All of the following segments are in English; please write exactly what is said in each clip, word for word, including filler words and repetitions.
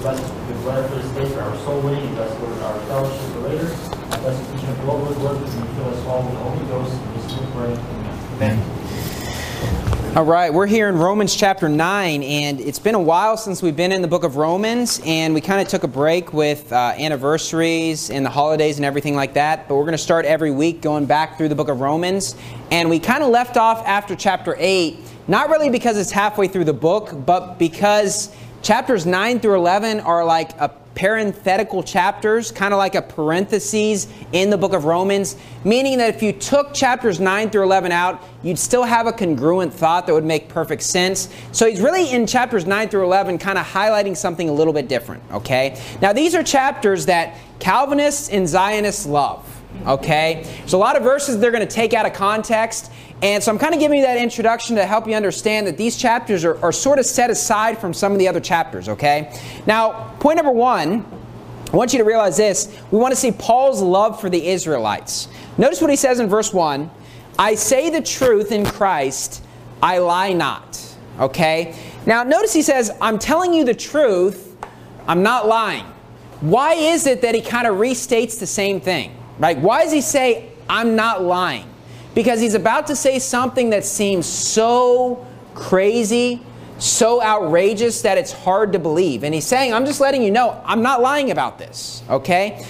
bless your blood for this day for our soul winning. You bless, Lord, our fellowship for later. I bless the teaching of the Lord, Lord, and you fill us all with the Holy Ghost. And this we pray. Amen. Amen. All right, we're here in Romans chapter nine, and it's been a while since we've been in the book of Romans, and we kind of took a break with uh, anniversaries and the holidays and everything like that, but we're going to start every week going back through the book of Romans, and we kind of left off after chapter eight, not really because it's halfway through the book, but because chapters nine through eleven are like a parenthetical chapters, kind of like a parentheses in the book of Romans, meaning that if you took chapters nine through eleven out, you'd still have a congruent thought that would make perfect sense. So he's really in chapters nine through eleven kind of highlighting something a little bit different, okay? Now these are chapters that Calvinists and Zionists love, okay? There's a lot of verses they're going to take out of context, and so I'm kind of giving you that introduction to help you understand that these chapters are, are sort of set aside from some of the other chapters, okay? Now, point number one, I want you to realize this. We want to see Paul's love for the Israelites. Notice what he says in verse one. I say the truth in Christ, I lie not, okay? Now, notice he says, I'm telling you the truth, I'm not lying. Why is it that he kind of restates the same thing, right? Why does he say, I'm not lying? Because he's about to say something that seems so crazy, so outrageous that it's hard to believe. And he's saying, I'm just letting you know, I'm not lying about this, okay?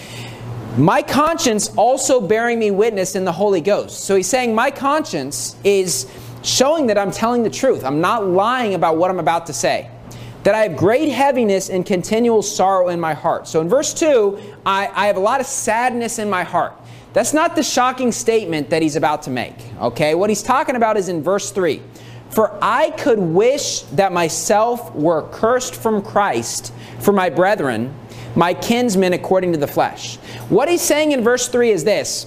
My conscience also bearing me witness in the Holy Ghost. So he's saying my conscience is showing that I'm telling the truth. I'm not lying about what I'm about to say. That I have great heaviness and continual sorrow in my heart. So in verse two, I, I have a lot of sadness in my heart. That's not the shocking statement that he's about to make, okay? What he's talking about is in verse three. For I could wish that myself were cursed from Christ for my brethren, my kinsmen according to the flesh. What he's saying in verse three is this.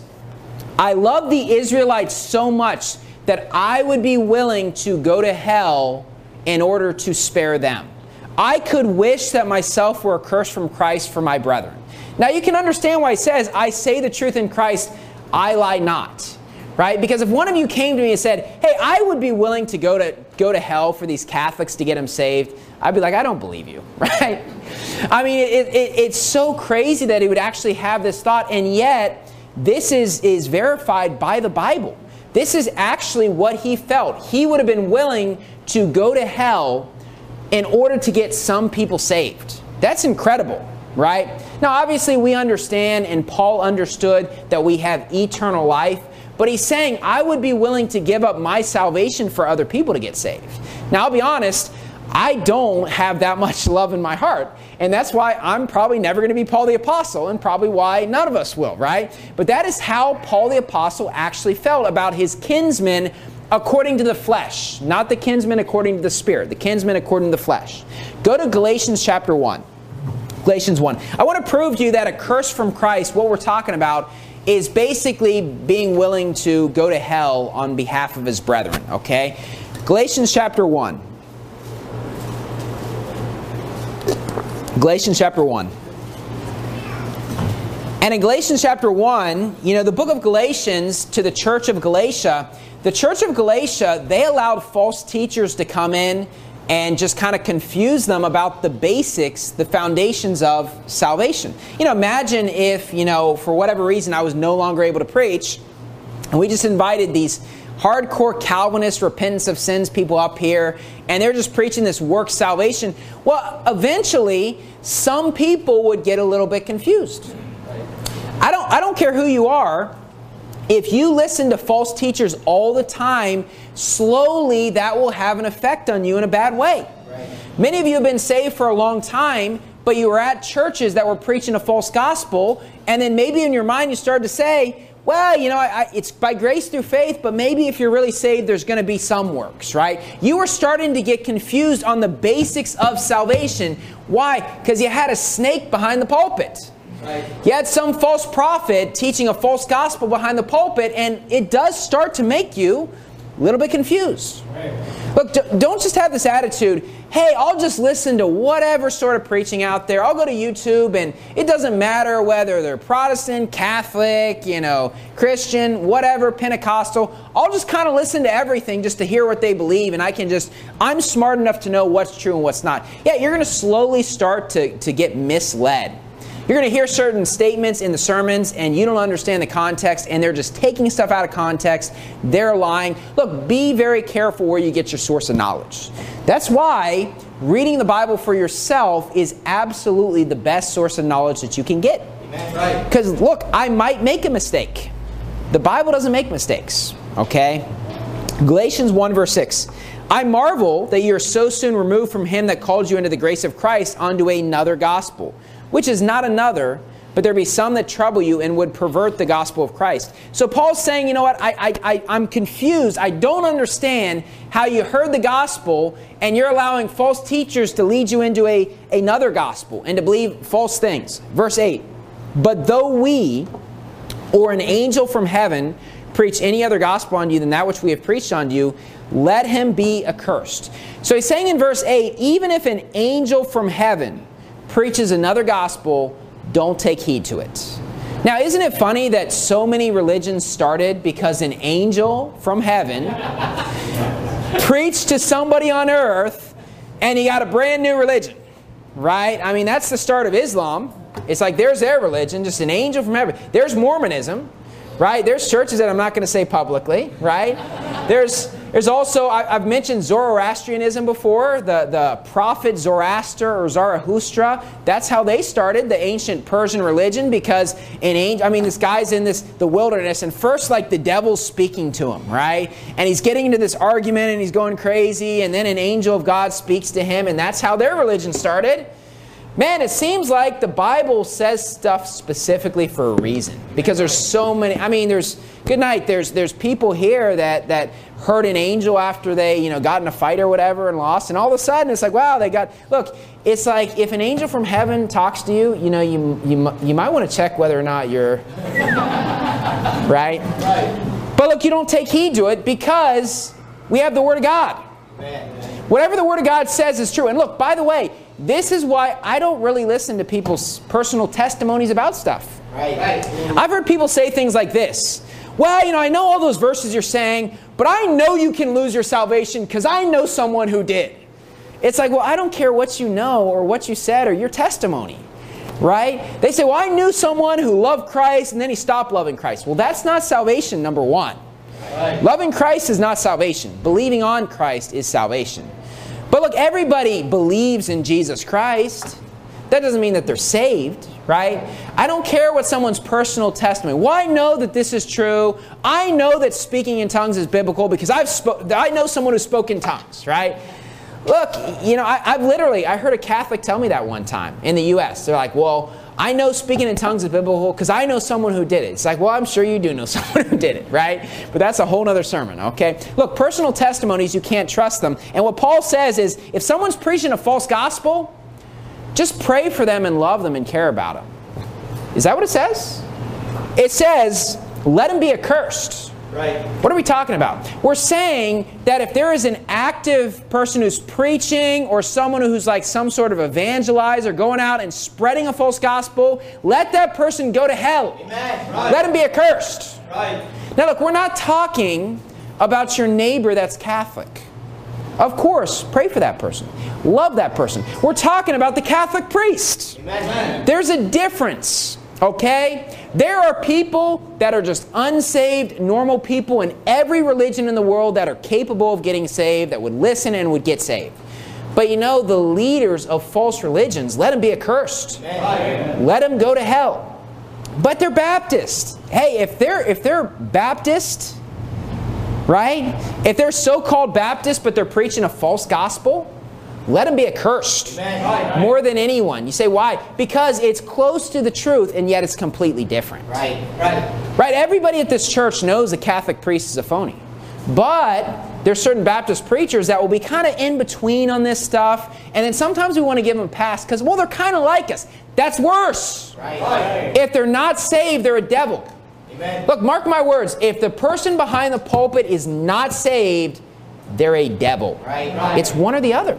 I love the Israelites so much that I would be willing to go to hell in order to spare them. I could wish that myself were accursed from Christ for my brethren. Now you can understand why he says, I say the truth in Christ, I lie not. Right? Because if one of you came to me and said, hey, I would be willing to go to go to hell for these Catholics to get them saved, I'd be like, I don't believe you. Right? I mean, it, it, it's so crazy that he would actually have this thought, and yet this is, is verified by the Bible. This is actually what he felt. He would have been willing to go to hell in order to get some people saved. That's incredible. Right? Now, obviously, we understand, and Paul understood, that we have eternal life. But he's saying, I would be willing to give up my salvation for other people to get saved. Now, I'll be honest, I don't have that much love in my heart. And that's why I'm probably never going to be Paul the Apostle, and probably why none of us will, right? But that is how Paul the Apostle actually felt about his kinsmen according to the flesh. Not the kinsmen according to the Spirit. The kinsmen according to the flesh. Go to Galatians chapter one. Galatians one. I want to prove to you that a curse from Christ, what we're talking about, is basically being willing to go to hell on behalf of his brethren, okay? Galatians chapter one. Galatians chapter one. And in Galatians chapter one, you know, the book of Galatians to the church of Galatia, the church of Galatia, they allowed false teachers to come in and just kind of confuse them about the basics, the foundations of salvation. You know, imagine if, you know, for whatever reason I was no longer able to preach, and we just invited these hardcore Calvinist repentance of sins people up here, and they're just preaching this work salvation. Well, eventually, some people would get a little bit confused. I don't, I don't care who you are. If you listen to false teachers all the time, slowly that will have an effect on you in a bad way. Right. Many of you have been saved for a long time, but you were at churches that were preaching a false gospel, and then maybe in your mind you started to say, well, you know, I, I, it's by grace through faith, but maybe if you're really saved, there's going to be some works, right? You were starting to get confused on the basics of salvation. Why? Because you had a snake behind the pulpit. Right. You had some false prophet teaching a false gospel behind the pulpit, and it does start to make you a little bit confused. Right. Look, don't just have this attitude, hey, I'll just listen to whatever sort of preaching out there. I'll go to YouTube, and it doesn't matter whether they're Protestant, Catholic, you know, Christian, whatever, Pentecostal. I'll just kind of listen to everything just to hear what they believe, and I can just, I'm smart enough to know what's true and what's not. Yeah, you're going to slowly start to, to get misled. You're going to hear certain statements in the sermons and you don't understand the context and they're just taking stuff out of context. They're lying. Look, be very careful where you get your source of knowledge. That's why reading the Bible for yourself is absolutely the best source of knowledge that you can get. Because right. Look, I might make a mistake. The Bible doesn't make mistakes. Okay? Galatians one verse six. I marvel that you are so soon removed from him that called you into the grace of Christ unto another gospel, which is not another, but there be some that trouble you and would pervert the gospel of Christ. So Paul's saying, you know what, I, I, I, I'm confused. I don't understand how you heard the gospel and you're allowing false teachers to lead you into a, another gospel and to believe false things. Verse eight, but though we or an angel from heaven preach any other gospel unto you than that which we have preached unto you, let him be accursed. So he's saying in verse eight, even if an angel from heaven preaches another gospel, don't take heed to it. Now, isn't it funny that so many religions started because an angel from heaven preached to somebody on earth and he got a brand new religion, right? I mean, that's the start of Islam. It's like there's their religion, just an angel from heaven. There's Mormonism, right? There's churches that I'm not going to say publicly, right? There's there's also, I, I've mentioned Zoroastrianism before, the, the prophet Zoroaster or Zarathustra. That's how they started the ancient Persian religion, because an angel, I mean, this guy's in this the wilderness, and first, like, the devil's speaking to him, right? And he's getting into this argument, and he's going crazy, and then an angel of God speaks to him, and that's how their religion started. Man, it seems like the Bible says stuff specifically for a reason. Because there's so many, I mean, there's, good night, there's there's people here that, that heard an angel after they, you know, got in a fight or whatever and lost. And all of a sudden, it's like, wow, they got, look, it's like if an angel from heaven talks to you, you know, you, you, you might want to check whether or not you're, right? Right. But look, you don't take heed to it because we have the Word of God. Amen. Whatever the Word of God says is true. And look, by the way, this is why I don't really listen to people's personal testimonies about stuff. Right. Right. I've heard people say things like this. Well, you know, I know all those verses you're saying, but I know you can lose your salvation because I know someone who did. It's like, well, I don't care what you know or what you said or your testimony. Right? They say, well, I knew someone who loved Christ and then he stopped loving Christ. Well, that's not salvation, number one. Right. Loving Christ is not salvation. Believing on Christ is salvation. But look, everybody believes in Jesus Christ. That doesn't mean that they're saved, right? I don't care what someone's personal testimony. Well, I know that this is true. I know that speaking in tongues is biblical because I've spo- I know someone who spoke in tongues, right? Look, you know, I, I've literally, I heard a Catholic tell me that one time in the U S They're like, well, I know speaking in tongues is biblical because I know someone who did it. It's like, well, I'm sure you do know someone who did it, right? But that's a whole other sermon, okay? Look, personal testimonies, you can't trust them. And what Paul says is, if someone's preaching a false gospel, just pray for them and love them and care about them. Is that what it says? It says, let him be accursed. Right. What are we talking about? We're saying that if there is an active person who's preaching or someone who's like some sort of evangelizer going out and spreading a false gospel, let that person go to hell. Amen. Right. Let him be accursed. Right. Now look, we're not talking about your neighbor that's Catholic. Of course, pray for that person. Love that person. We're talking about the Catholic priest. Amen. There's a difference. Okay? There are people that are just unsaved, normal people in every religion in the world that are capable of getting saved, that would listen and would get saved. But you know, the leaders of false religions, let them be accursed. Amen. Let them go to hell. But they're Baptist. Hey, if they're if they're Baptist, right? If they're so-called Baptist, but they're preaching a false gospel, let them be accursed. Amen. More than anyone. You say, why? Because it's close to the truth, and yet it's completely different. Right. Right. Right. Everybody at this church knows the Catholic priest is a phony. But there's certain Baptist preachers that will be kind of in between on this stuff, and then sometimes we want to give them a pass because, well, they're kind of like us. That's worse. Right. Right. If they're not saved, they're a devil. Amen. Look, mark my words. If the person behind the pulpit is not saved, they're a devil. Right. Right. It's one or the other.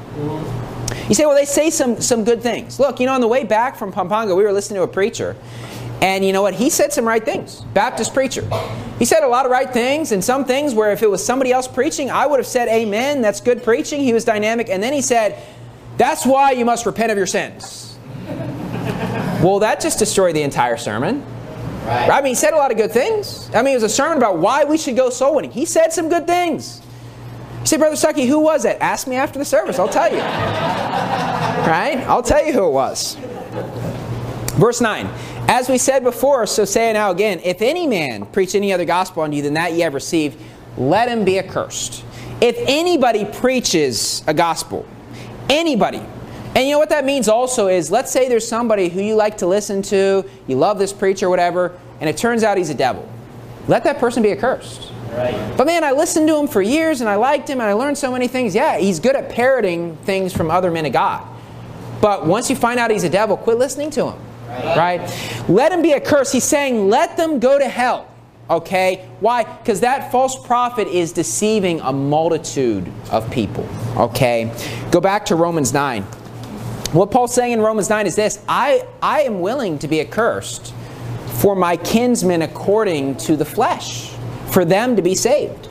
You say, well, they say some, some good things. Look, you know, on the way back from Pampanga, we were listening to a preacher. And you know what? He said some right things. Baptist preacher. He said a lot of right things, and some things where if it was somebody else preaching, I would have said, amen, that's good preaching. He was dynamic. And then he said, that's why you must repent of your sins. Well, that just destroyed the entire sermon. Right. I mean, he said a lot of good things. I mean, it was a sermon about why we should go soul winning. He said some good things. You say, Brother Stuckey, who was it? Ask me after the service. I'll tell you. Right? I'll tell you who it was. Verse nine. As we said before, so say it now again, if any man preach any other gospel unto you than that ye have received, let him be accursed. If anybody preaches a gospel, anybody, and you know what that means also is, let's say there's somebody who you like to listen to, you love this preacher or whatever, and it turns out he's a devil. Let that person be accursed. Right. But man, I listened to him for years and I liked him and I learned so many things. Yeah, he's good at parroting things from other men of God. But once you find out he's a devil, quit listening to him. Right. right? Let him be accursed. He's saying, let them go to hell. Okay? Why? Because that false prophet is deceiving a multitude of people. Okay? Go back to Romans nine. What Paul's saying in Romans nine is this. I, I am willing to be accursed for my kinsmen according to the flesh, for them to be saved.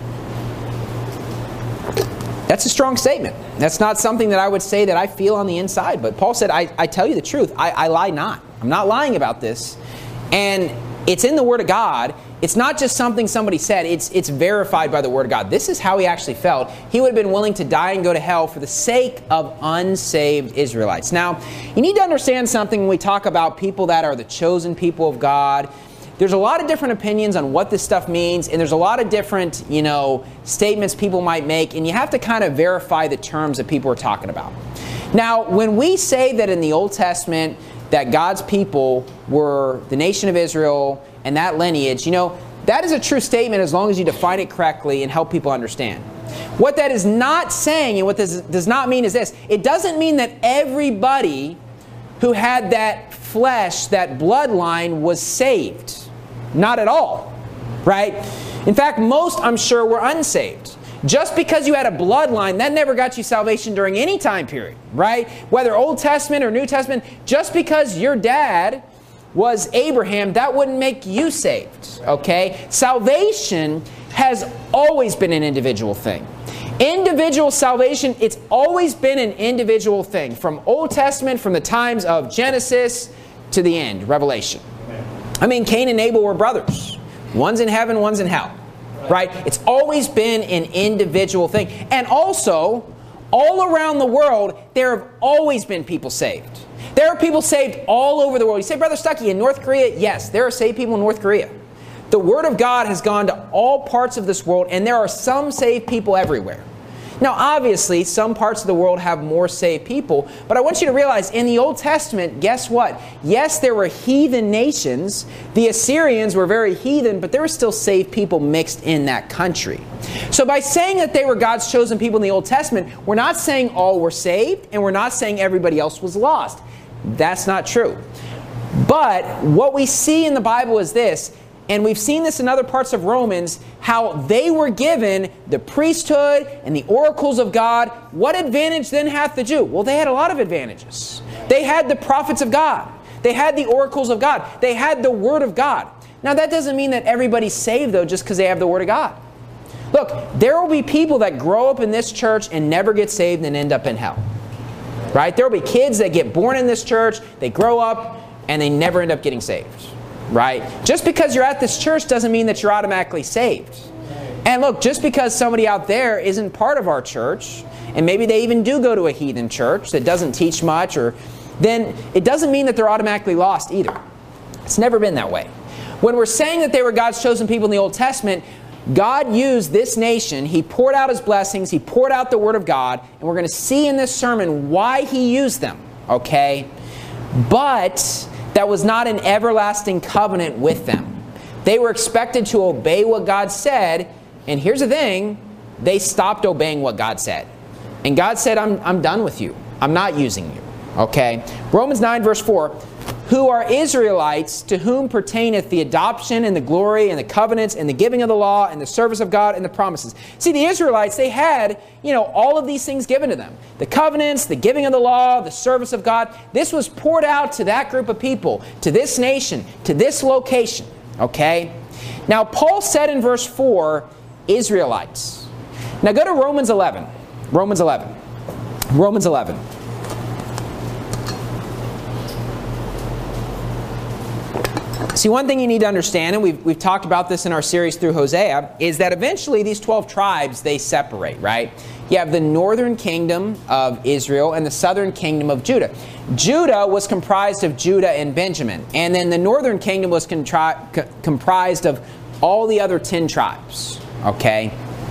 That's a strong statement. That's not something that I would say that I feel on the inside. But Paul said, I, I tell you the truth. I, I lie not. I'm not lying about this. And it's in the Word of God. It's not just something somebody said. It's, it's verified by the Word of God. This is how he actually felt. He would have been willing to die and go to hell for the sake of unsaved Israelites. Now, you need to understand something when we talk about people that are the chosen people of God. There's a lot of different opinions on what this stuff means, and there's a lot of different, you know, statements people might make, and you have to kind of verify the terms that people are talking about. Now, when we say that in the Old Testament that God's people were the nation of Israel and that lineage, you know, that is a true statement as long as you define it correctly and help people understand. What that is not saying, and what this does not mean is this, it doesn't mean that everybody who had that flesh, that bloodline, was saved. Not at all, right? In fact, most, I'm sure, were unsaved. Just because you had a bloodline, that never got you salvation during any time period, right? Whether Old Testament or New Testament, just because your dad was Abraham, that wouldn't make you saved, okay? Salvation has always been an individual thing. Individual salvation, it's always been an individual thing. From Old Testament, from the times of Genesis to the end, Revelation. I mean, Cain and Abel were brothers. One's in heaven, one's in hell. Right? It's always been an individual thing. And also, all around the world, there have always been people saved. There are people saved all over the world. You say, Brother Stuckey, in North Korea? Yes, there are saved people in North Korea. The Word of God has gone to all parts of this world, and there are some saved people everywhere. Now, obviously, some parts of the world have more saved people, but I want you to realize, in the Old Testament, guess what? Yes, there were heathen nations. The Assyrians were very heathen, but there were still saved people mixed in that country. So by saying that they were God's chosen people in the Old Testament, we're not saying all were saved, and we're not saying everybody else was lost. That's not true. But what we see in the Bible is this, and we've seen this in other parts of Romans, how they were given the priesthood and the oracles of God. What advantage then hath the Jew? Well, they had a lot of advantages. They had the prophets of God. They had the oracles of God. They had the Word of God. Now, that doesn't mean that everybody's saved, though, just because they have the Word of God. Look, there will be people that grow up in this church and never get saved and end up in hell. Right? There will be kids that get born in this church, they grow up, and they never end up getting saved. Right? Just because you're at this church doesn't mean that you're automatically saved. And look, just because somebody out there isn't part of our church, and maybe they even do go to a heathen church that doesn't teach much, or then it doesn't mean that they're automatically lost either. It's never been that way. When we're saying that they were God's chosen people in the Old Testament, God used this nation. He poured out His blessings. He poured out the Word of God. And we're going to see in this sermon why He used them. Okay? But that was not an everlasting covenant with them. They were expected to obey what God said. And here's the thing. They stopped obeying what God said. And God said, I'm, I'm done with you. I'm not using you. Okay? Romans nine verse four. who are Israelites, to whom pertaineth the adoption and the glory and the covenants and the giving of the law and the service of God and the promises. See, the Israelites, they had, you know, all of these things given to them. The covenants, the giving of the law, the service of God. This was poured out to that group of people, to this nation, to this location. Okay? Now, Paul said in verse four, Israelites. Now go to Romans eleven. Romans eleven. Romans eleven. See, one thing you need to understand, and we've, we've talked about this in our series through Hosea, is that eventually these twelve tribes, they separate, right? You have the northern kingdom of Israel and the southern kingdom of Judah. Judah was comprised of Judah and Benjamin. And then the northern kingdom was contri- co- comprised of all the other ten tribes, okay?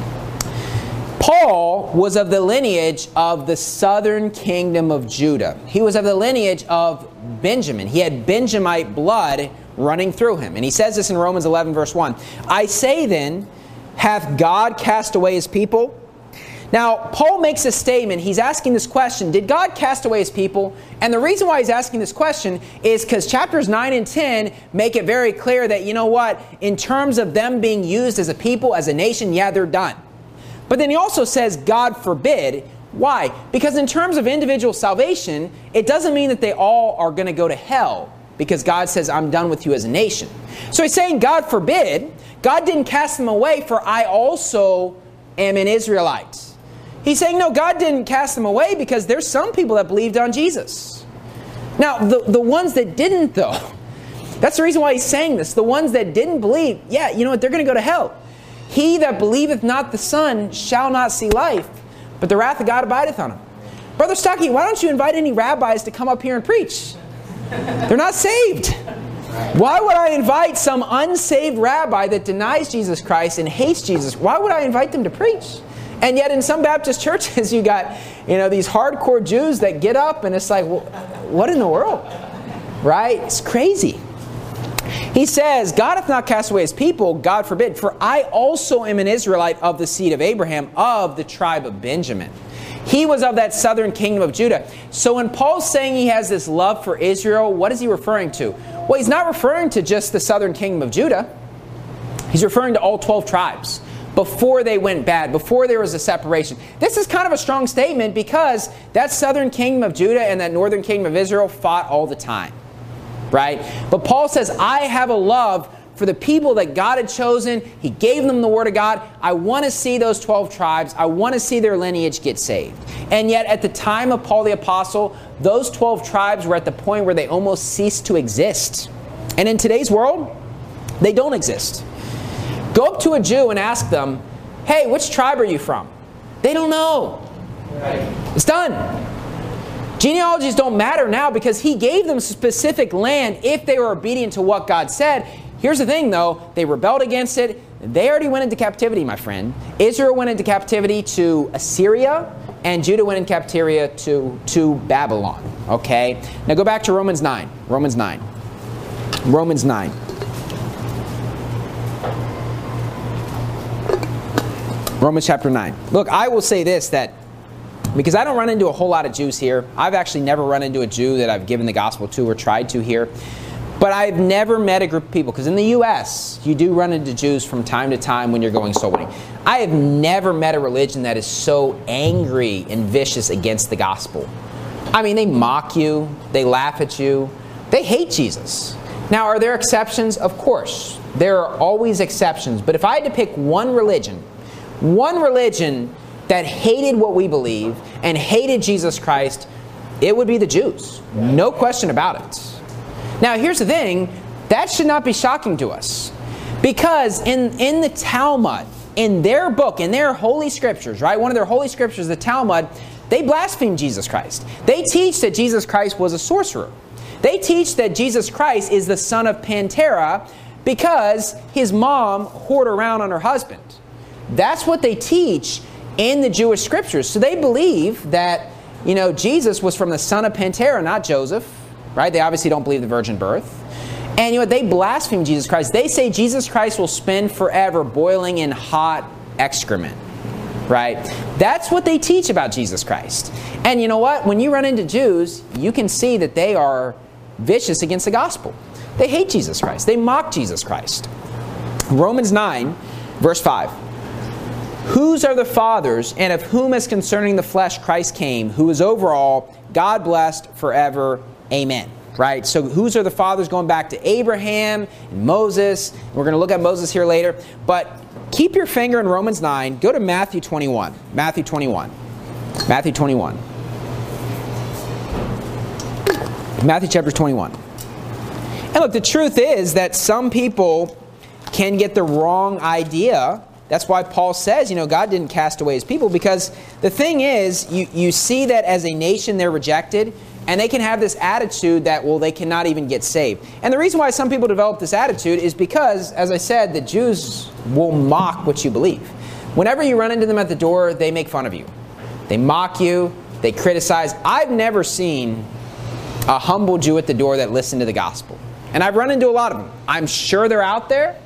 Paul was of the lineage of the southern kingdom of Judah. He was of the lineage of Benjamin. He had Benjamite blood running through him. And he says this in Romans eleven verse one. I say then, hath God cast away his people? Now, Paul makes a statement. He's asking this question, did God cast away his people? And the reason why he's asking this question is because chapters nine and ten make it very clear that, you know what, in terms of them being used as a people, as a nation, yeah, they're done. But then he also says, God forbid. Why? Because in terms of individual salvation, it doesn't mean that they all are going to go to hell, because God says, I'm done with you as a nation. So he's saying, God forbid. God didn't cast them away, for I also am an Israelite. He's saying, no, God didn't cast them away because there's some people that believed on Jesus. Now, the, the ones that didn't, though, that's the reason why he's saying this. The ones that didn't believe, yeah, you know what, they're going to go to hell. He that believeth not the Son shall not see life, but the wrath of God abideth on him. Brother Stocky, why don't you invite any rabbis to come up here and preach? They're not saved. Why would I invite some unsaved rabbi that denies Jesus Christ and hates Jesus? Why would I invite them to preach? And yet in some Baptist churches, you got, you know, these hardcore Jews that get up and it's like, well, what in the world? Right? It's crazy. He says, God hath not cast away his people, God forbid, for I also am an Israelite of the seed of Abraham, of the tribe of Benjamin. He was of that southern kingdom of Judah. So when Paul's saying he has this love for Israel, what is he referring to? Well, he's not referring to just the southern kingdom of Judah. He's referring to all twelve tribes. Before they went bad, before there was a separation. This is kind of a strong statement because that southern kingdom of Judah and that northern kingdom of Israel fought all the time. Right? But Paul says, I have a love for the people that God had chosen. He gave them the Word of God. I want to see those twelve tribes. I want to see their lineage get saved. And yet at the time of Paul the Apostle, those twelve tribes were at the point where they almost ceased to exist. And in today's world, they don't exist. Go up to a Jew and ask them, hey, which tribe are you from? They don't know. Right. It's done. Genealogies don't matter now because he gave them specific land if they were obedient to what God said. Here's the thing, though. They rebelled against it. They already went into captivity, my friend. Israel went into captivity to Assyria, and Judah went into captivity to, to Babylon. Okay? Now go back to Romans nine. Romans nine. Romans nine. Romans chapter nine. Look, I will say this, that because I don't run into a whole lot of Jews here. I've actually never run into a Jew that I've given the gospel to or tried to here. But I've never met a group of people, because in the U S, you do run into Jews from time to time when you're going soul winning. I have never met a religion that is so angry and vicious against the gospel. I mean, they mock you. They laugh at you. They hate Jesus. Now, are there exceptions? Of course. There are always exceptions. But if I had to pick one religion, one religion that hated what we believe and hated Jesus Christ, it would be the Jews. No question about it. Now, here's the thing. That should not be shocking to us. Because in, in the Talmud, in their book, in their holy scriptures, right? One of their holy scriptures, the Talmud, they blaspheme Jesus Christ. They teach that Jesus Christ was a sorcerer. They teach that Jesus Christ is the son of Pantera because his mom whored around on her husband. That's what they teach in the Jewish scriptures. So they believe that, you know, Jesus was from the son of Pantera, not Joseph, right? They obviously don't believe the virgin birth. And you know what? They blaspheme Jesus Christ. They say Jesus Christ will spend forever boiling in hot excrement, right? That's what they teach about Jesus Christ. And you know what? When you run into Jews, you can see that they are vicious against the gospel. They hate Jesus Christ. They mock Jesus Christ. Romans nine, verse five. Whose are the fathers, and of whom as concerning the flesh Christ came, who is over all, God blessed forever. Amen. Right? So whose are the fathers, going back to Abraham and Moses. We're going to look at Moses here later. But keep your finger in Romans nine. Go to Matthew twenty-one. Matthew twenty-one. Matthew twenty-one. Matthew chapter twenty-one. And look, the truth is that some people can get the wrong idea. That's why Paul says, you know, God didn't cast away his people, because the thing is, you, you see that as a nation they're rejected, and they can have this attitude that, well, they cannot even get saved. And the reason why some people develop this attitude is because, as I said, the Jews will mock what you believe. Whenever you run into them at the door, they make fun of you. They mock you. They criticize. I've never seen a humble Jew at the door that listened to the gospel. And I've run into a lot of them. I'm sure they're out there.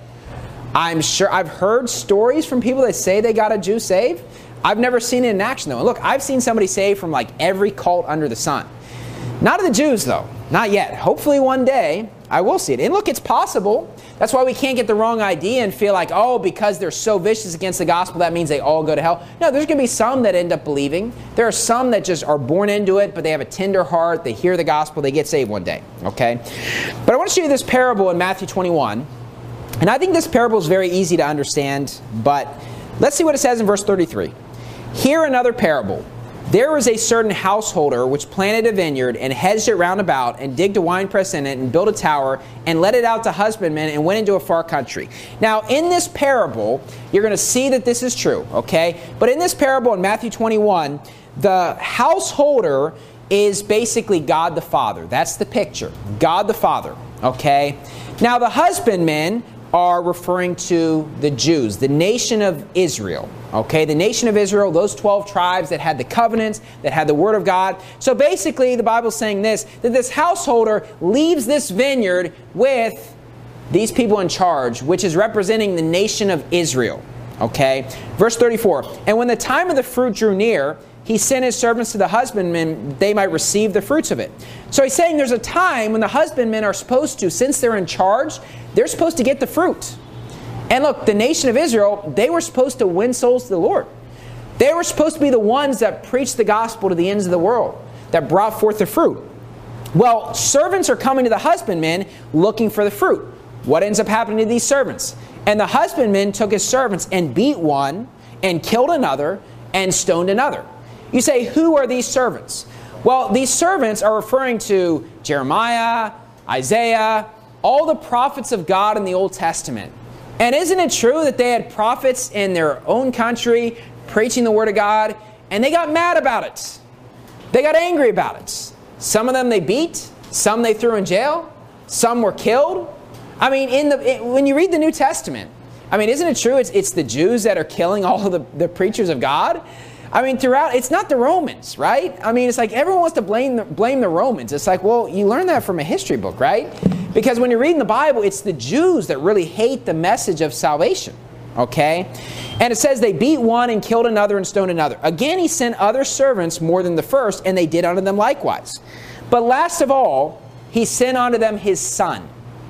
I'm sure I've heard stories from people that say they got a Jew saved. I've never seen it in action, though. And look, I've seen somebody saved from like every cult under the sun. Not of the Jews, though. Not yet. Hopefully one day I will see it. And look, it's possible. That's why we can't get the wrong idea and feel like, oh, because they're so vicious against the gospel, that means they all go to hell. No, there's going to be some that end up believing. There are some that just are born into it, but they have a tender heart. They hear the gospel. They get saved one day. Okay? But I want to show you this parable in Matthew twenty-one. And I think this parable is very easy to understand, but let's see what it says in verse thirty-three. Hear another parable. There was a certain householder which planted a vineyard and hedged it round about and digged a winepress in it and built a tower and let it out to husbandmen and went into a far country. Now, in this parable, you're going to see that this is true, okay? But in this parable in Matthew twenty-one, the householder is basically God the Father. That's the picture. God the Father, okay? Now, the husbandmen are referring to the Jews, the nation of Israel. Okay, the nation of Israel, those twelve tribes that had the covenants, that had the Word of God. So basically, the Bible's saying this, that this householder leaves this vineyard with these people in charge, which is representing the nation of Israel. Okay, verse thirty-four. And when the time of the fruit drew near, he sent his servants to the husbandmen, they might receive the fruits of it. So he's saying there's a time when the husbandmen are supposed to, since they're in charge, they're supposed to get the fruit. And look, the nation of Israel, they were supposed to win souls to the Lord. They were supposed to be the ones that preached the gospel to the ends of the world, that brought forth the fruit. Well, servants are coming to the husbandmen looking for the fruit. What ends up happening to these servants? And the husbandman took his servants and beat one, and killed another, and stoned another. You say, who are these servants? Well, these servants are referring to Jeremiah, Isaiah, all the prophets of God in the Old Testament. And isn't it true that they had prophets in their own country preaching the Word of God, and they got mad about it? They got angry about it. Some of them they beat, some they threw in jail, some were killed. I mean, in the it, when you read the New Testament, I mean, isn't it true it's, it's the Jews that are killing all of the, the preachers of God? I mean, throughout, it's not the Romans, right? I mean, it's like everyone wants to blame the, blame the Romans. It's like, well, you learn that from a history book, right? Because when you're reading the Bible, it's the Jews that really hate the message of salvation, okay? And it says they beat one and killed another and stoned another. Again, he sent other servants more than the first, and they did unto them likewise. But last of all, he sent unto them his son,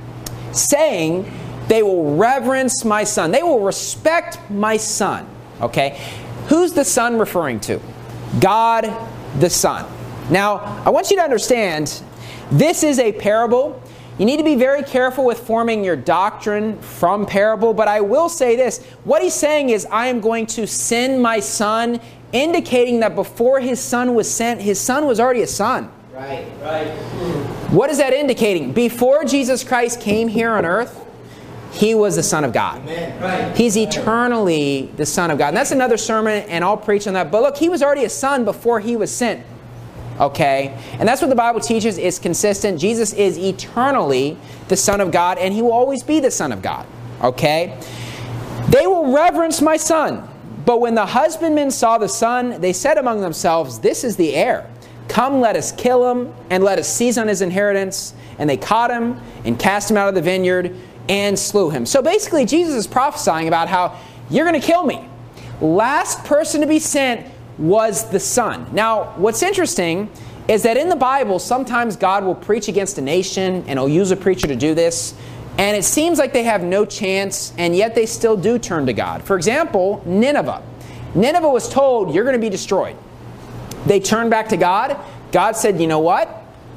saying, they will reverence my son. They will respect my son, okay? Who's the Son referring to? God the Son. Now, I want you to understand, this is a parable. You need to be very careful with forming your doctrine from parable, but I will say this. What he's saying is, I am going to send my Son, indicating that before his Son was sent, his Son was already a son. Right, right. What is that indicating? Before Jesus Christ came here on earth, he was the Son of God. Amen. Right. He's eternally the Son of God. And that's another sermon, and I'll preach on that. But look, he was already a son before he was sent. Okay? And that's what the Bible teaches is consistent. Jesus is eternally the Son of God, and he will always be the Son of God. Okay? They will reverence my son. But when the husbandmen saw the son, they said among themselves, this is the heir. Come, let us kill him, and let us seize on his inheritance. And they caught him, and cast him out of the vineyard, and slew him. So basically, Jesus is prophesying about how you're going to kill me. Last person to be sent was the Son. Now, what's interesting is that in the Bible, sometimes God will preach against a nation, and he'll use a preacher to do this, and it seems like they have no chance, and yet they still do turn to God. For example, Nineveh. Nineveh was told, you're going to be destroyed. They turned back to God. God said, you know what?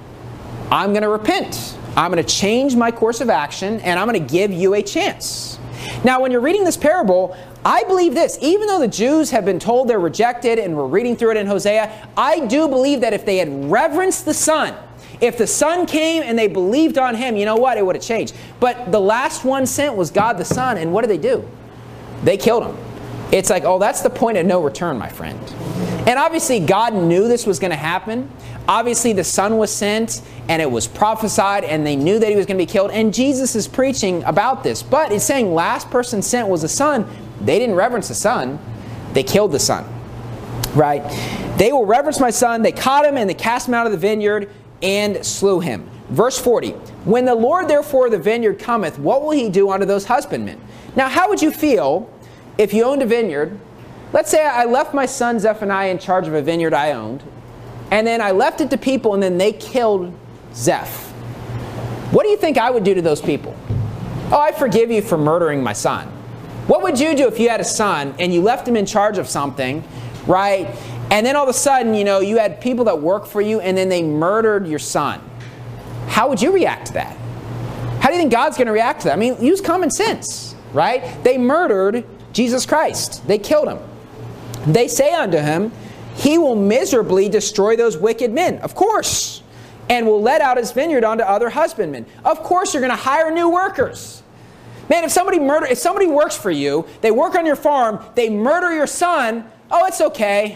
I'm going to repent. I'm going to change my course of action, and I'm going to give you a chance. Now, when you're reading this parable, I believe this. Even though the Jews have been told they're rejected, and we're reading through it in Hosea, I do believe that if they had reverenced the Son, if the Son came and they believed on him, you know what? It would have changed. But the last one sent was God the Son, and what did they do? They killed him. It's like, oh, that's the point of no return, my friend. And obviously, God knew this was going to happen. Obviously, the Son was sent, and it was prophesied, and they knew that he was going to be killed. And Jesus is preaching about this. But it's saying last person sent was the Son. They didn't reverence the Son. They killed the Son. Right? They will reverence my Son. They caught him, and they cast him out of the vineyard and slew him. Verse forty. When the Lord therefore of the vineyard cometh, what will he do unto those husbandmen? Now, how would you feel if you owned a vineyard? Let's say I left my son Zephaniah in charge of a vineyard I owned, and then I left it to people, and then they killed Zeph. What do you think I would do to those people? Oh, I forgive you for murdering my son. What would you do if you had a son, and you left him in charge of something, right? And then all of a sudden, you know, you had people that work for you, and then they murdered your son. How would you react to that? How do you think God's going to react to that? I mean, use common sense, right? They murdered Jesus Christ. They killed him. They say unto him, he will miserably destroy those wicked men. Of course. And will let out his vineyard unto other husbandmen. Of course you're going to hire new workers. Man, if somebody murder, if somebody works for you, they work on your farm, they murder your son, oh, it's okay.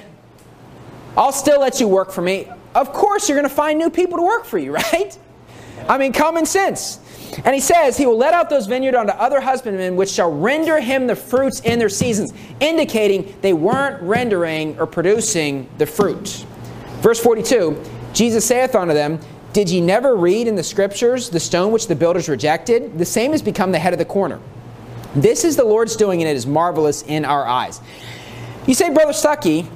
I'll still let you work for me. Of course you're going to find new people to work for you, right? I mean, common sense. And he says, he will let out those vineyard unto other husbandmen, which shall render him the fruits in their seasons, indicating they weren't rendering or producing the fruit. Verse forty-two, Jesus saith unto them, did ye never read in the Scriptures the stone which the builders rejected? The same has become the head of the corner. This is the Lord's doing, and it is marvelous in our eyes. You say, Brother Stuckey,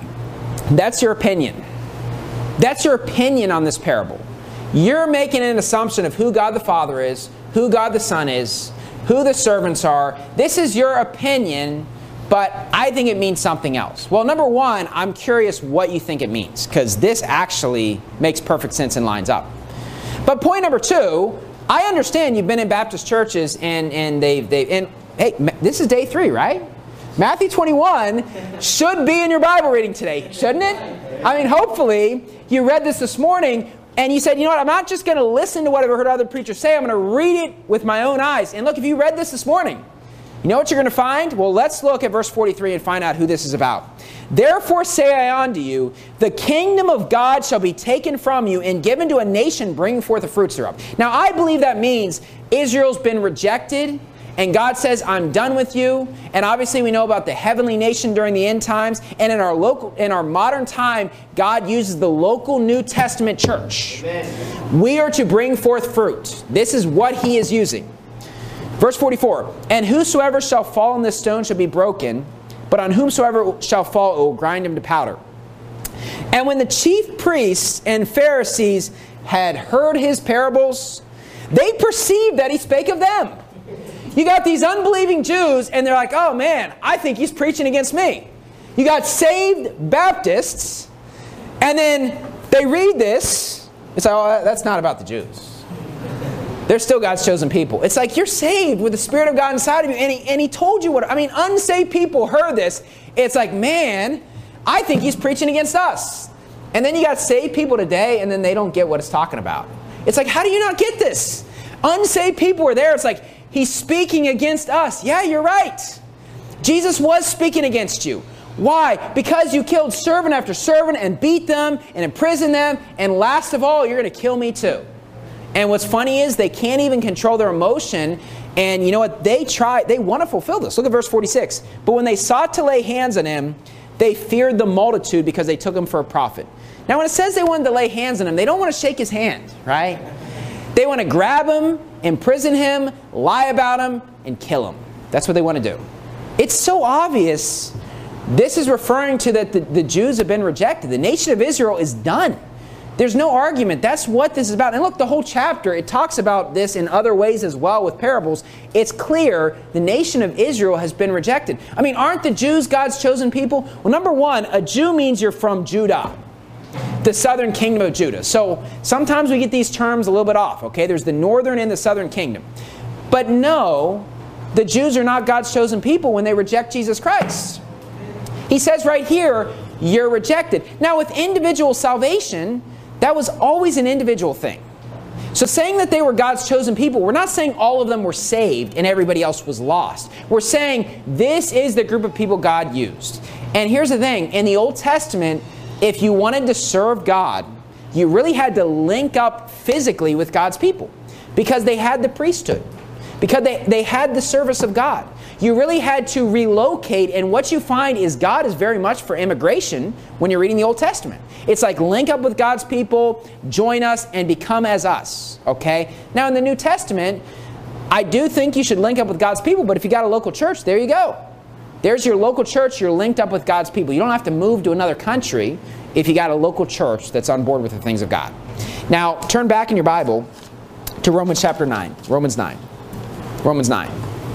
that's your opinion. That's your opinion on this parable. You're making an assumption of who God the Father is, who God the Son is, who the servants are. This is your opinion, but I think it means something else. Well, number one, I'm curious what you think it means, because this actually makes perfect sense and lines up. But point number two, I understand you've been in Baptist churches, and, and they've, they've, and hey, this is day three, right? Matthew twenty-one should be in your Bible reading today, shouldn't it? I mean, hopefully you read this this morning, and you said, you know what, I'm not just going to listen to what I've heard other preachers say. I'm going to read it with my own eyes. And look, if you read this this morning, you know what you're going to find? Well, let's look at verse forty-three and find out who this is about. Therefore say I unto you, the kingdom of God shall be taken from you and given to a nation bringing forth the fruits thereof. Now, I believe that means Israel's been rejected, and God says, I'm done with you. And obviously we know about the heavenly nation during the end times. And in our local, in our modern time, God uses the local New Testament church. Amen. We are to bring forth fruit. This is what he is using. Verse forty-four, and whosoever shall fall on this stone shall be broken, but on whomsoever shall fall, it will grind him to powder. And when the chief priests and Pharisees had heard his parables, they perceived that he spake of them. You got these unbelieving Jews, and they're like, oh man, I think he's preaching against me. You got saved Baptists, and then they read this. It's like, oh, that's not about the Jews. They're still God's chosen people. It's like, you're saved with the Spirit of God inside of you, and he, and he told you what, I mean, unsaved people heard this. It's like, man, I think he's preaching against us. And then you got saved people today, and then they don't get what it's talking about. It's like, how do you not get this? Unsaved people are there. It's like, he's speaking against us. Yeah, you're right. Jesus was speaking against you. Why? Because you killed servant after servant and beat them and imprisoned them. And last of all, you're going to kill me too. And what's funny is they can't even control their emotion. And you know what? They try. They want to fulfill this. Look at verse forty-six. But when they sought to lay hands on him, they feared the multitude because they took him for a prophet. Now, when it says they wanted to lay hands on him, they don't want to shake his hand, right? They want to grab him, imprison him, lie about him, and kill him. That's what they want to do. It's so obvious. This is referring to that the, the Jews have been rejected. The nation of Israel is done. There's no argument. That's what this is about. And look, the whole chapter, it talks about this in other ways as well with parables. It's clear the nation of Israel has been rejected. I mean, aren't the Jews God's chosen people? Well, number one, a Jew means you're from Judah, the southern kingdom of Judah. So sometimes we get these terms a little bit off, okay? There's the northern and the southern kingdom. But no, the Jews are not God's chosen people when they reject Jesus Christ. He says right here, you're rejected. Now, with individual salvation, that was always an individual thing. So saying that they were God's chosen people, we're not saying all of them were saved and everybody else was lost. We're saying this is the group of people God used. And here's the thing. In the Old Testament, if you wanted to serve God, you really had to link up physically with God's people because they had the priesthood, because they, they had the service of God. You really had to relocate, and what you find is God is very much for immigration when you're reading the Old Testament. It's like link up with God's people, join us, and become as us, okay? Now in the New Testament, I do think you should link up with God's people, but if you got a local church, there you go. There's your local church, you're linked up with God's people. You don't have to move to another country if you got a local church that's on board with the things of God. Now, turn back in your Bible to Romans chapter nine. Romans nine. Romans nine.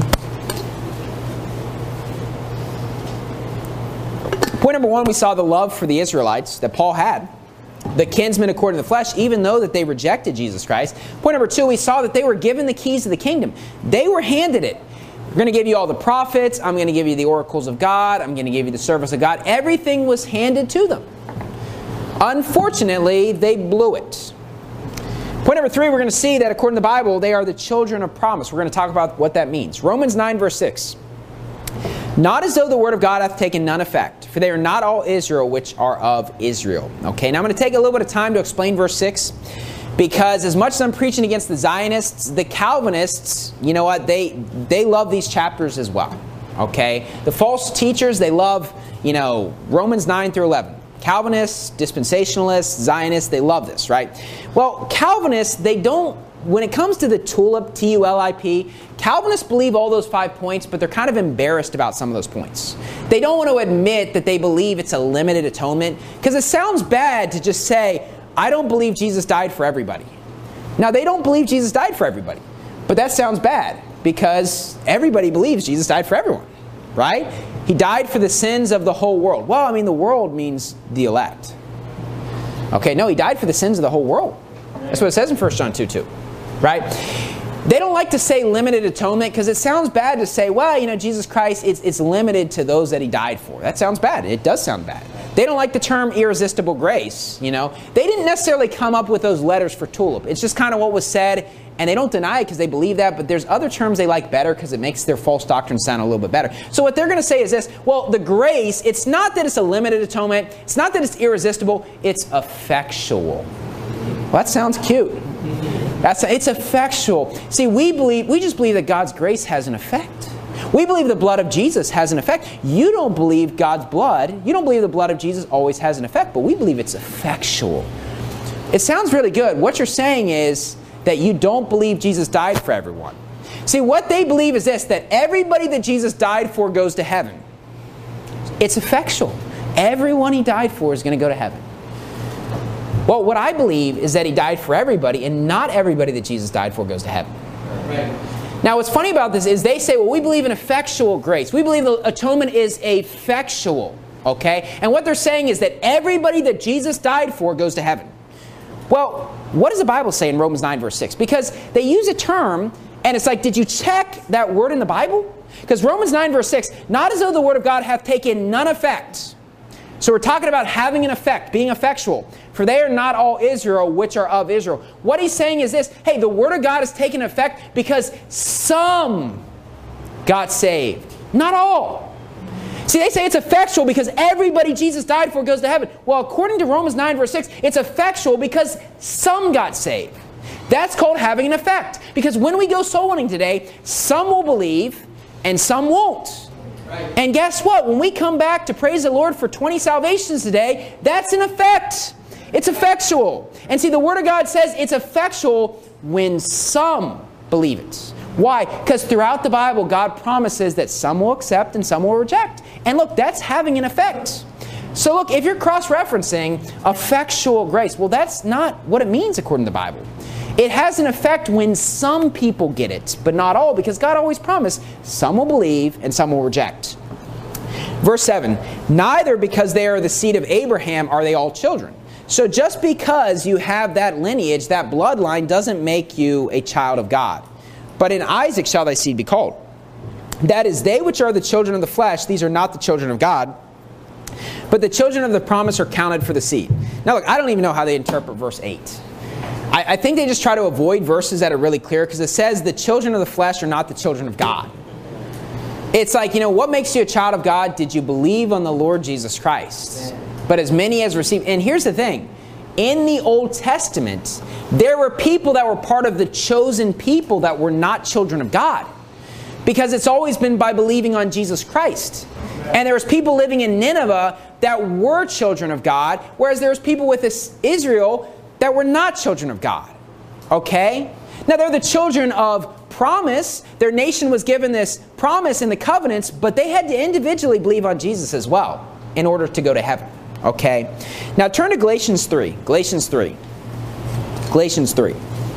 Point number one, we saw the love for the Israelites that Paul had. The kinsmen according to the flesh, even though that they rejected Jesus Christ. Point number two, we saw that they were given the keys to the kingdom. They were handed it. We're going to give you all the prophets. I'm going to give you the oracles of God. I'm going to give you the service of God. Everything was handed to them. Unfortunately, they blew it. Point number three, we're going to see that according to the Bible, they are the children of promise. We're going to talk about what that means. Romans nine, verse six. Not as though the word of God hath taken none effect, for they are not all Israel which are of Israel. Okay, now I'm going to take a little bit of time to explain verse six, because as much as I'm preaching against the Zionists, the Calvinists, you know what, they they love these chapters as well. Okay, the false teachers, they love, you know, Romans nine through eleven. Calvinists, dispensationalists, Zionists, they love this, right? Well, Calvinists, they don't, when it comes to the tulip, T U L I P, Calvinists believe all those five points, but they're kind of embarrassed about some of those points. They don't want to admit that they believe it's a limited atonement, because it sounds bad to just say, I don't believe Jesus died for everybody. Now, they don't believe Jesus died for everybody, but that sounds bad, because everybody believes Jesus died for everyone, right? He died for the sins of the whole world. Well, I mean, the world means the elect. Okay, no, he died for the sins of the whole world. That's what it says in First John two two. Right? They don't like to say limited atonement because it sounds bad to say, well, you know, Jesus Christ, it's, it's limited to those that he died for. That sounds bad. It does sound bad. They don't like the term irresistible grace, you know. They didn't necessarily come up with those letters for tulip. It's just kind of what was said, and they don't deny it because they believe that, but there's other terms they like better because it makes their false doctrine sound a little bit better. So what they're going to say is this, well, the grace, it's not that it's a limited atonement. It's not that it's irresistible. It's effectual. Well, that sounds cute. That's, it's effectual. See, we believe, we just believe that God's grace has an effect. We believe the blood of Jesus has an effect. You don't believe God's blood, you don't believe the blood of Jesus always has an effect, but we believe it's effectual. It sounds really good. What you're saying is that you don't believe Jesus died for everyone. See, what they believe is this, that everybody that Jesus died for goes to heaven. It's effectual. Everyone he died for is going to go to heaven. Well, what I believe is that he died for everybody, and not everybody that Jesus died for goes to heaven. Right. Now, what's funny about this is they say, well, we believe in effectual grace. We believe the atonement is effectual, okay? And what they're saying is that everybody that Jesus died for goes to heaven. Well, what does the Bible say in Romans nine, verse six? Because they use a term, and it's like, did you check that word in the Bible? Because Romans nine, verse six, not as though the word of God hath taken none effect. So we're talking about having an effect, being effectual. For they are not all Israel which are of Israel. What he's saying is this, hey, the word of God has taken effect because some got saved. Not all. See, they say it's effectual because everybody Jesus died for goes to heaven. Well, according to Romans nine, verse six, it's effectual because some got saved. That's called having an effect. Because when we go soul winning today, some will believe and some won't. Right. And guess what? When we come back to praise the Lord for twenty salvations today, that's an effect. It's effectual. And see, the Word of God says it's effectual when some believe it. Why? Because throughout the Bible, God promises that some will accept and some will reject. And look, that's having an effect. So look, if you're cross-referencing effectual grace, well, that's not what it means according to the Bible. It has an effect when some people get it, but not all, because God always promised some will believe and some will reject. Verse seven, neither because they are the seed of Abraham are they all children. So just because you have that lineage, that bloodline, doesn't make you a child of God. But in Isaac shall thy seed be called. That is, they which are the children of the flesh, these are not the children of God, but the children of the promise are counted for the seed. Now look, I don't even know how they interpret verse eight. I, I think they just try to avoid verses that are really clear, because it says the children of the flesh are not the children of God. It's like, you know, what makes you a child of God? Did you believe on the Lord Jesus Christ? But as many as received. And here's the thing. In the Old Testament, there were people that were part of the chosen people that were not children of God. Because it's always been by believing on Jesus Christ. And there was people living in Nineveh that were children of God, whereas there was people with this Israel that were not children of God. Okay? Now they're the children of promise. Their nation was given this promise in the covenants, but they had to individually believe on Jesus as well in order to go to heaven. Okay? Now turn to Galatians three. Galatians three. Galatians three.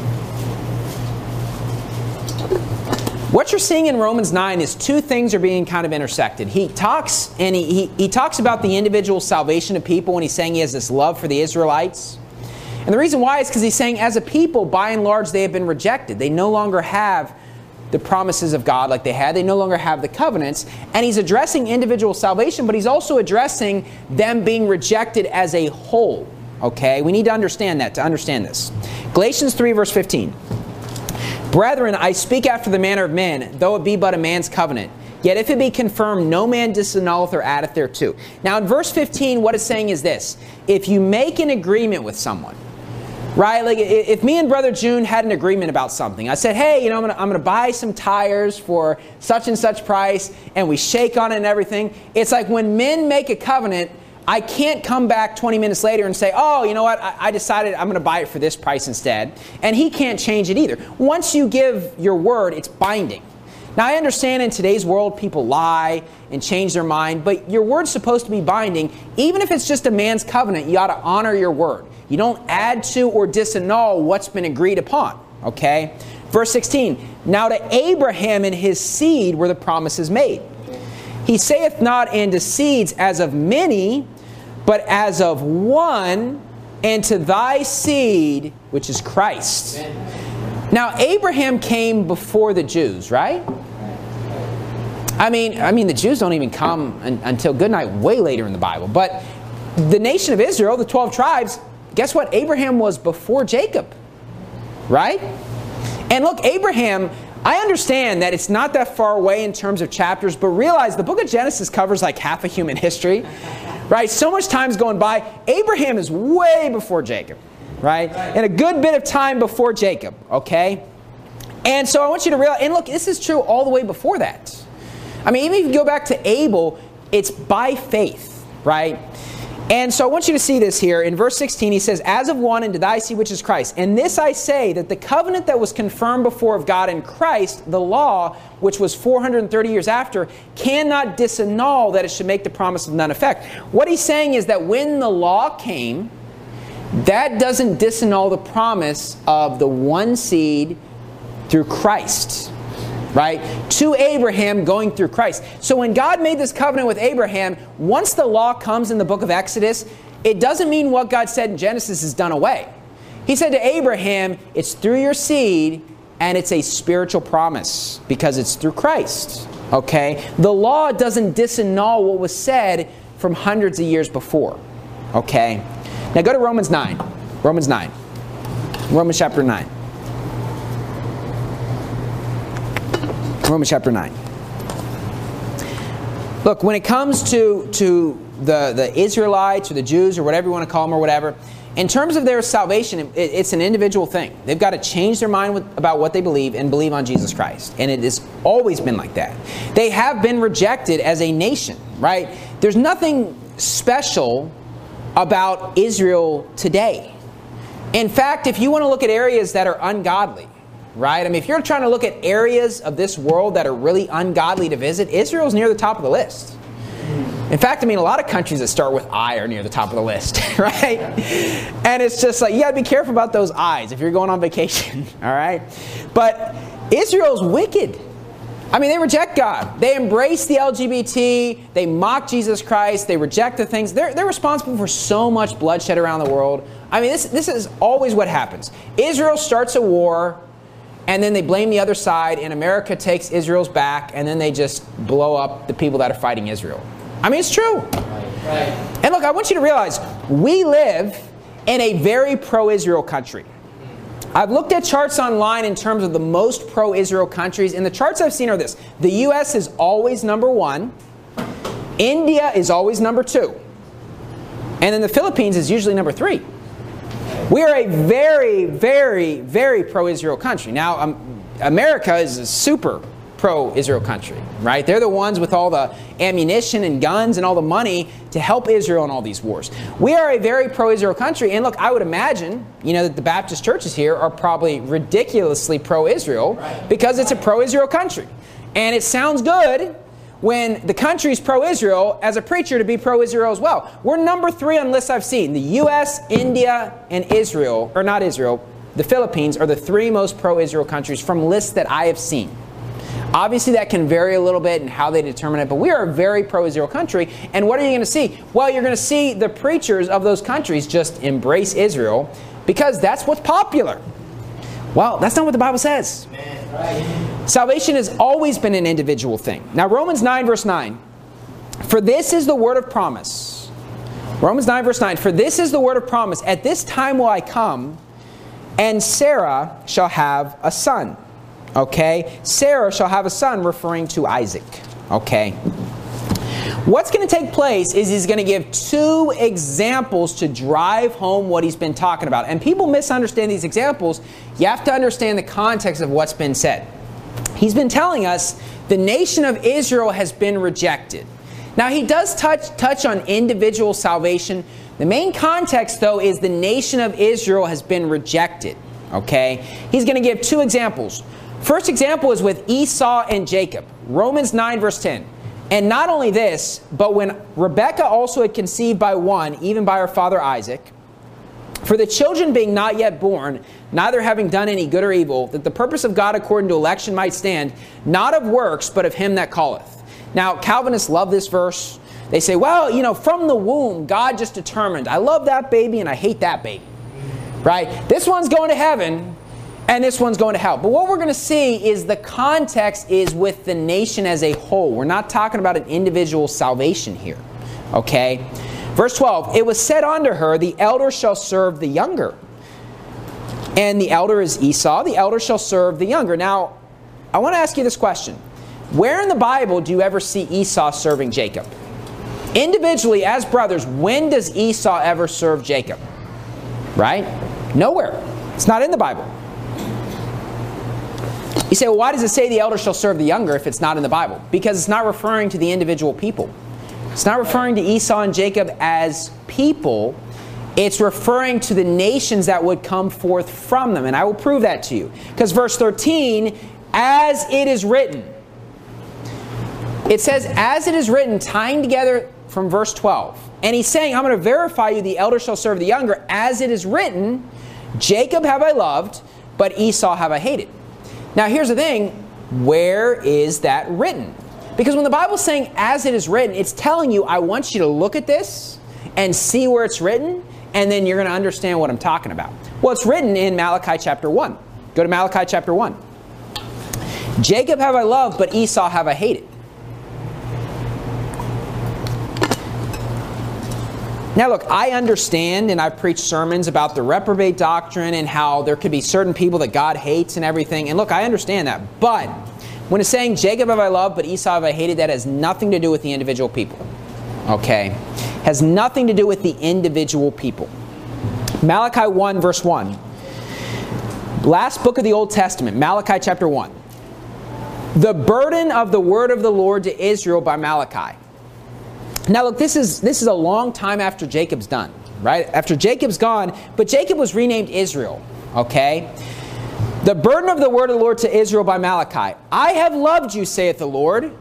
What you're seeing in Romans nine is two things are being kind of intersected. He talks and he, he, he talks about the individual salvation of people when he's saying he has this love for the Israelites. And the reason why is because he's saying as a people, by and large, they have been rejected. They no longer have the promises of God like they had. They no longer have the covenants. And he's addressing individual salvation, but he's also addressing them being rejected as a whole. Okay? We need to understand that, to understand this. Galatians three, verse fifteen. Brethren, I speak after the manner of men, though it be but a man's covenant. Yet if it be confirmed, no man disannulleth or addeth thereto. Now in verse fifteen, what it's saying is this. If you make an agreement with someone, right? Like if me and Brother June had an agreement about something. I said, hey, you know, I'm going to I'm going to buy some tires for such and such price, and we shake on it and everything. It's like when men make a covenant, I can't come back twenty minutes later and say, oh, you know what, I, I decided I'm going to buy it for this price instead. And he can't change it either. Once you give your word, it's binding. Now, I understand in today's world people lie and change their mind, but your word's supposed to be binding. Even if it's just a man's covenant, you ought to honor your word. You don't add to or disannul what's been agreed upon. Okay? Verse sixteen, now to Abraham and his seed were the promises made. He saith not unto seeds as of many, but as of one, and to thy seed, which is Christ. Amen. Now, Abraham came before the Jews, right? I mean, I mean, the Jews don't even come un- until goodnight way later in the Bible. But the nation of Israel, the twelve tribes, guess what? Abraham was before Jacob, right? And look, Abraham, I understand that it's not that far away in terms of chapters, but realize the book of Genesis covers like half of human history, right? So much time's going by. Abraham is way before Jacob, right? And a good bit of time before Jacob, okay? And so I want you to realize, and look, this is true all the way before that. I mean, even if you go back to Abel, it's by faith, right? And so I want you to see this here. In verse sixteen, he says, as of one, and to thy seed which is Christ. And this I say, that the covenant that was confirmed before of God in Christ, the law, which was four hundred thirty years after, cannot disannul that it should make the promise of none effect. What he's saying is that when the law came, that doesn't disannul the promise of the one seed through Christ. Right? To Abraham going through Christ. So when God made this covenant with Abraham, once the law comes in the book of Exodus, it doesn't mean what God said in Genesis is done away. He said to Abraham, it's through your seed, and it's a spiritual promise because it's through Christ. Okay? The law doesn't disannul what was said from hundreds of years before. Okay? Now go to Romans nine. Romans nine. Romans chapter nine. Romans chapter nine. Look, when it comes to, to the, the Israelites or the Jews or whatever you want to call them or whatever, in terms of their salvation, it, it's an individual thing. They've got to change their mind with, about what they believe and believe on Jesus Christ. And it has always been like that. They have been rejected as a nation, right? There's nothing special about Israel today. In fact, if you want to look at areas that are ungodly, right? I mean, if you're trying to look at areas of this world that are really ungodly to visit, Israel's near the top of the list. In fact, I mean, a lot of countries that start with I are near the top of the list, right? And it's just like, you got to be careful about those I's if you're going on vacation, all right? But Israel's wicked. I mean, they reject God. They embrace the L G B T. They mock Jesus Christ. They reject the things. They're, they're responsible for so much bloodshed around the world. I mean, this, this is always what happens. Israel starts a war, and then they blame the other side, and America takes Israel's back, and then they just blow up the people that are fighting Israel. I mean, it's true. Right. Right. And look, I want you to realize, we live in a very pro-Israel country. I've looked at charts online in terms of the most pro-Israel countries, and the charts I've seen are this. The U S is always number one. India is always number two. And then the Philippines is usually number three. We are a very, very, very pro-Israel country. Now, um, America is a super pro-Israel country, right? They're the ones with all the ammunition and guns and all the money to help Israel in all these wars. We are a very pro-Israel country, and look, I would imagine, you know, that the Baptist churches here are probably ridiculously pro-Israel because it's a pro-Israel country. And it sounds good when the country's pro-Israel as a preacher to be pro-Israel as well. We're number three on lists I've seen. The U S, India, and Israel, or not Israel, the Philippines are the three most pro-Israel countries from lists that I have seen. Obviously, that can vary a little bit in how they determine it, but we are a very pro-Israel country. And what are you going to see? Well, you're going to see the preachers of those countries just embrace Israel because that's what's popular. Well, that's not what the Bible says. Right. Salvation has always been an individual thing. Now, Romans nine, verse nine. For this is the word of promise. Romans nine, verse nine. For this is the word of promise. At this time will I come, and Sarah shall have a son. Okay, Sarah shall have a son, referring to Isaac. Okay. What's going to take place is he's going to give two examples to drive home what he's been talking about. And people misunderstand these examples. You have to understand the context of what's been said. He's been telling us the nation of Israel has been rejected. Now, he does touch, touch on individual salvation. The main context, though, is the nation of Israel has been rejected. Okay? He's going to give two examples. First example is with Esau and Jacob. Romans nine, verse ten. And not only this, but when Rebekah also had conceived by one, even by her father Isaac, for the children being not yet born, neither having done any good or evil, that the purpose of God according to election might stand, not of works, but of him that calleth. Now, Calvinists love this verse. They say, well, you know, from the womb, God just determined, I love that baby and I hate that baby. Right? This one's going to heaven, and this one's going to hell. But what we're going to see is the context is with the nation as a whole. We're not talking about an individual salvation here. Okay? Verse twelve, it was said unto her, the elder shall serve the younger. And the elder is Esau. The elder shall serve the younger. Now, I want to ask you this question. Where in the Bible do you ever see Esau serving Jacob? Individually, as brothers, when does Esau ever serve Jacob? Right? Nowhere. It's not in the Bible. You say, well, why does it say the elder shall serve the younger if it's not in the Bible? Because it's not referring to the individual people. It's not referring to Esau and Jacob as people. It's referring to the nations that would come forth from them. And I will prove that to you. Because verse thirteen, as it is written. It says, as it is written, tying together from verse twelve. And he's saying, I'm going to verify you, the elder shall serve the younger. As it is written, Jacob have I loved, but Esau have I hated. Now, here's the thing. Where is that written? Because when the Bible's saying, as it is written, it's telling you, I want you to look at this and see where it's written, and then you're going to understand what I'm talking about. Well, it's written in Malachi chapter one. Go to Malachi chapter one. Jacob have I loved, but Esau have I hated. Now look, I understand and I've preached sermons about the reprobate doctrine and how there could be certain people that God hates and everything. And look, I understand that. But when it's saying Jacob have I loved, but Esau have I hated, that has nothing to do with the individual people. Okay? Has nothing to do with the individual people. Malachi one verse one. Last book of the Old Testament, Malachi chapter one. The burden of the word of the Lord to Israel by Malachi. Now look, this is this is a long time after Jacob's done, right? After Jacob's gone, but Jacob was renamed Israel, okay? The burden of the word of the Lord to Israel by Malachi. I have loved you, saith the Lord.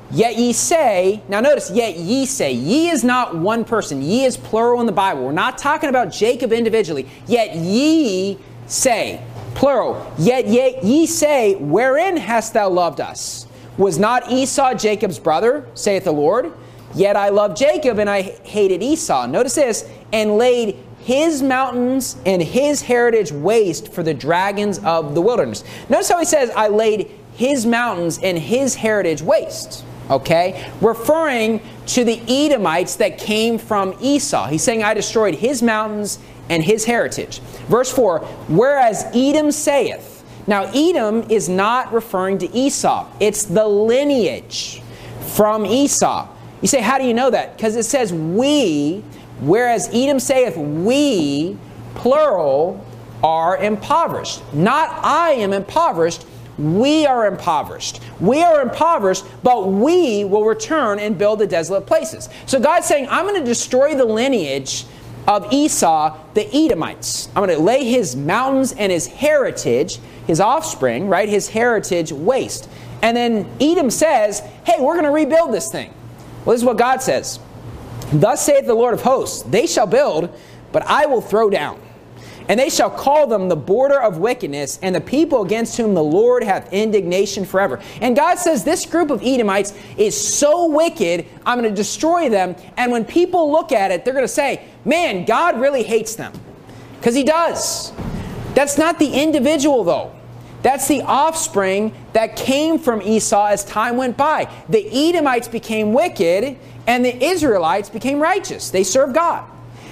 Yet ye say, now notice, yet ye say. Ye is not one person. Ye is plural in the Bible. We're not talking about Jacob individually. Yet ye say, plural. Yet, yet ye say, wherein hast thou loved us? Was not Esau Jacob's brother, saith the Lord? Yet I loved Jacob, and I hated Esau. Notice this, and laid his mountains and his heritage waste for the dragons of the wilderness. Notice how he says, I laid his mountains and his heritage waste. Okay? Referring to the Edomites that came from Esau. He's saying, I destroyed his mountains and his heritage. Verse four, whereas Edom saith. Now, Edom is not referring to Esau. It's the lineage from Esau. You say, how do you know that? Because it says we, whereas Edom saith, we, plural, are impoverished. Not I am impoverished. We are impoverished. We are impoverished, but we will return and build the desolate places. So God's saying, I'm going to destroy the lineage of Esau, the Edomites. I'm going to lay his mountains and his heritage, his offspring, right, his heritage waste. And then Edom says, hey, we're going to rebuild this thing. Well, this is what God says. Thus saith the Lord of hosts, they shall build, but I will throw down. And they shall call them the border of wickedness, and the people against whom the Lord hath indignation forever. And God says this group of Edomites is so wicked, I'm going to destroy them. And when people look at it, they're going to say, man, God really hates them. Because he does. That's not the individual, though. That's the offspring that came from Esau as time went by. The Edomites became wicked, and the Israelites became righteous. They served God.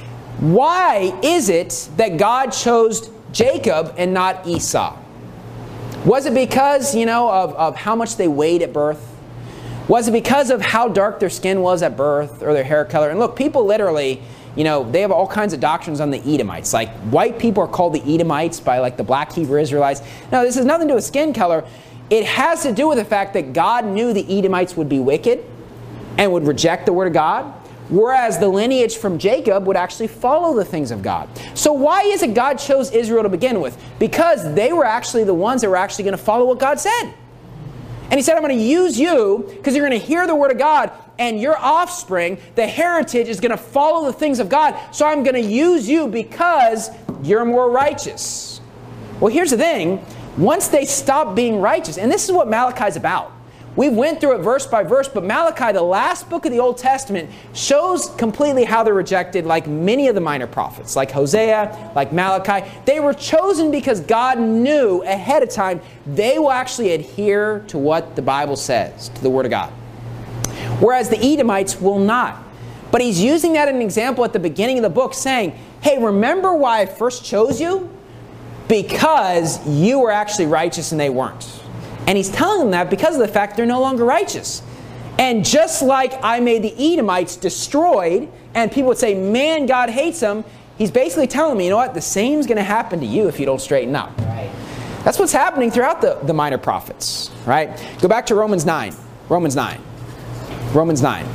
Why is it that God chose Jacob and not Esau? Was it because, you know, of, of how much they weighed at birth? Was it because of how dark their skin was at birth or their hair color? And look, people literally, you know, they have all kinds of doctrines on the Edomites. Like, white people are called the Edomites by, like, the black Hebrew Israelites. No, this has nothing to do with skin color. It has to do with the fact that God knew the Edomites would be wicked and would reject the word of God. Whereas the lineage from Jacob would actually follow the things of God. So why is it God chose Israel to begin with? Because they were actually the ones that were actually going to follow what God said. And he said, I'm going to use you because you're going to hear the word of God, and your offspring, the heritage, is going to follow the things of God. So I'm going to use you because you're more righteous. Well, here's the thing. Once they stop being righteous, and this is what Malachi is about. We went through it verse by verse, but Malachi, the last book of the Old Testament, shows completely how they're rejected, like many of the minor prophets, like Hosea, like Malachi. They were chosen because God knew ahead of time they will actually adhere to what the Bible says, to the Word of God. Whereas the Edomites will not. But he's using that as an example at the beginning of the book, saying, hey, remember why I first chose you? Because you were actually righteous and they weren't. And he's telling them that because of the fact they're no longer righteous. And just like I made the Edomites destroyed, and people would say, man, God hates them, he's basically telling me, you know what, the same's going to happen to you if you don't straighten up. Right. That's what's happening throughout the, the minor prophets. Right? Go back to Romans nine. Romans nine. Romans nine.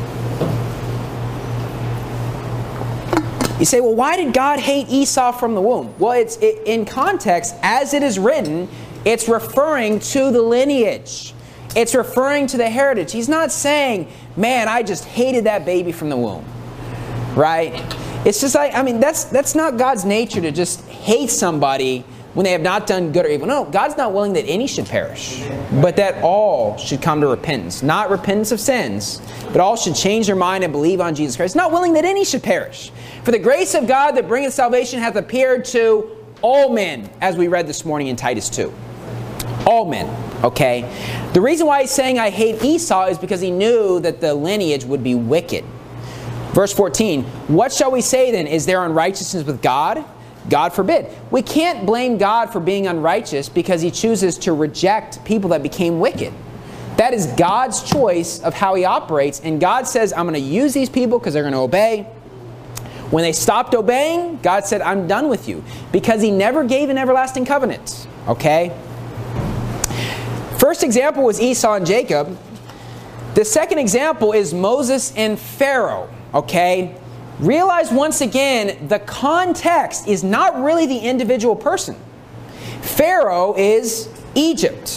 You say, well, why did God hate Esau from the womb? Well, it's it, in context, as it is written, it's referring to the lineage. It's referring to the heritage. He's not saying, man, I just hated that baby from the womb. Right? It's just like, I mean, that's that's not God's nature to just hate somebody when they have not done good or evil. No, God's not willing that any should perish, but that all should come to repentance. Not repentance of sins, but all should change their mind and believe on Jesus Christ. Not willing that any should perish. For the grace of God that bringeth salvation hath appeared to all men, as we read this morning in Titus two. All men, okay? The reason why he's saying I hate Esau is because he knew that the lineage would be wicked. Verse fourteen, what shall we say then? Is there unrighteousness with God? God forbid. We can't blame God for being unrighteous because he chooses to reject people that became wicked. That is God's choice of how he operates. And God says, I'm going to use these people because they're going to obey. When they stopped obeying, God said, I'm done with you. Because he never gave an everlasting covenant. Okay? First example was Esau and Jacob. The second example is Moses and Pharaoh. Okay? Realize once again, the context is not really the individual person. Pharaoh is Egypt.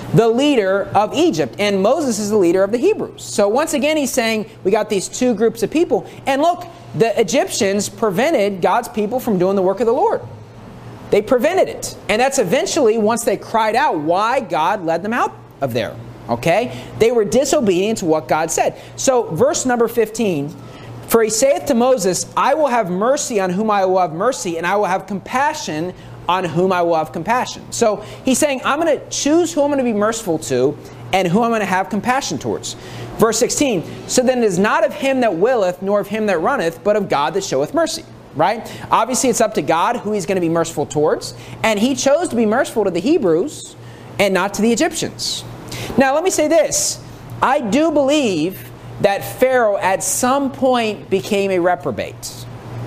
the leader of Egypt, and Moses is the leader of the Hebrews. So once again, he's saying we got these two groups of people. And look, the Egyptians prevented God's people from doing the work of the Lord. They prevented it. And that's eventually, once they cried out, why God led them out of there. Okay? They were disobedient to what God said. So verse number fifteen, for he saith to Moses, I will have mercy on whom I will have mercy, and I will have compassion on whom I will have compassion. So he's saying, I'm going to choose who I'm going to be merciful to and who I'm going to have compassion towards. Verse sixteen, so then it is not of him that willeth, nor of him that runneth, but of God that showeth mercy. Right? Obviously, it's up to God who he's going to be merciful towards. And he chose to be merciful to the Hebrews and not to the Egyptians. Now, let me say this. I do believe that Pharaoh at some point became a reprobate.